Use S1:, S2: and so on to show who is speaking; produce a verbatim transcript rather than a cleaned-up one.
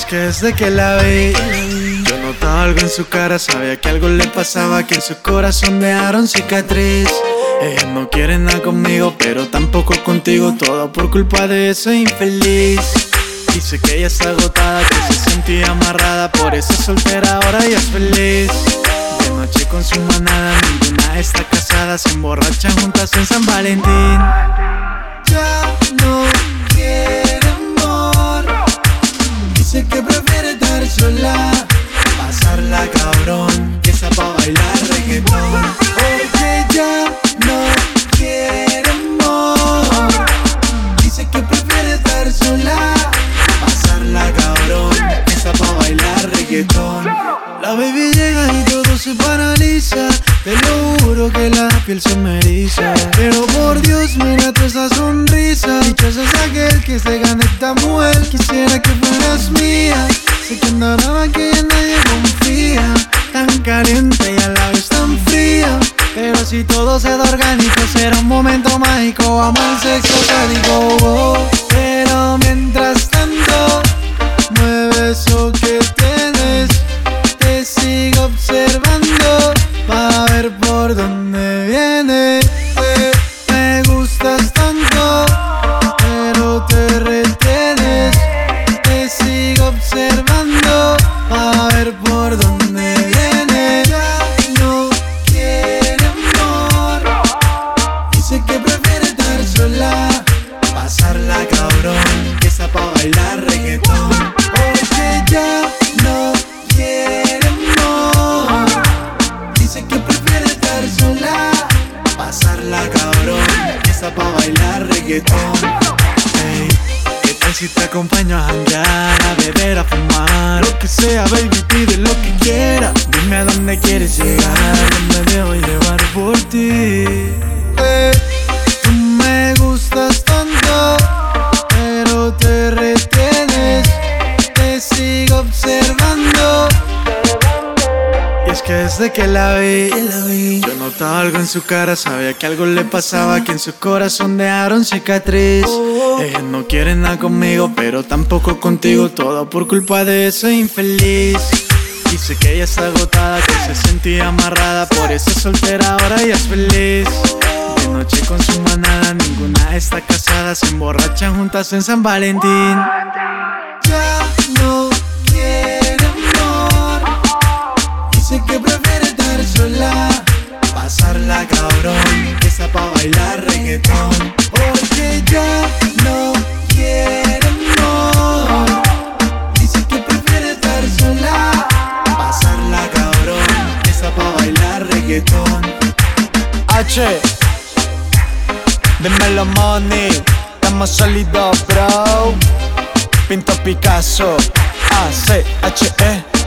S1: que desde que la vi, yo notaba algo en su cara, sabía que algo le pasaba, que en su corazón dejaron cicatriz. Ella no quiere nada conmigo, pero tampoco contigo, todo por culpa de ese infeliz. Dice que ella está agotada, que se sentía amarrada, por eso es soltera, ahora ella es feliz. De noche con su manada, ninguna está casada, se emborrachan juntas en San Valentín.
S2: Ya no quiere amor, dice que prefiere estar sola,
S1: pasarla cabrón, que está pa' bailar reggaetón.
S2: porque ya no quiere amor, dice que prefiere estar sola,
S1: pasarla cabrón, que está pa' bailar reggaetón.
S2: la baby llega y todo se paraliza, te lo juro que la piel se me eriza. Pero por Dios, mira toda esa sonrisa, dichoso es aquel que se gane esta mujer. Quisiera que fueras mía, sé que andará aquí y nadie confía. Tan caliente y a la vez tan fría, pero si todo se da orgánico será un momento mágico. Vamos al sexo sádico, oh. Pero mientras tanto, mueve eso que tienes, te sigo observando pa' ver por dónde viene. Eh, me gustas tanto, pero te retienes, te sigo observando pa' ver por dónde viene. Ya no quiere amor, dice que prefiere estar sola,
S1: pasarla cabrón, que está pa' bailar reggaetón.
S2: porque ya no quiere amor, dice que prefiere estar sola,
S1: Pasarla cabrón, que está pa' bailar reggaetón. Hey, ¿qué tal si te acompaño a janguear, a beber, a fumar?
S2: lo que sea, baby, pide lo que quiera.
S1: Dime a dónde quieres llegar,
S2: Me dejo llevar por ti. Eh, tú me gustas tanto, pero te retienes, te sigo observando.
S1: y es que desde que la vi, yo notaba algo en su cara, sabía que algo le pasaba, que en su corazón dejaron cicatriz. Ella no quiere nada conmigo, pero tampoco contigo, todo por culpa de ese infeliz. Dice que ella está agotada, que se sentía amarrada, por eso es soltera, ahora ella es feliz. De noche con su manada, ninguna está casada, se emborrachan juntas en San Valentín.
S2: Ya no quiere amor, dice que prefiere estar sola,
S1: Pasarla cabrón, que está pa' bailar reggaetón.
S2: porque ya no quiere amor, dice que prefiere estar sola,
S1: Pasarla cabrón, que está pa' bailar reggaetón.
S2: H, dímelo money, estamos sólidos bro. Pinto Picasso, A C H E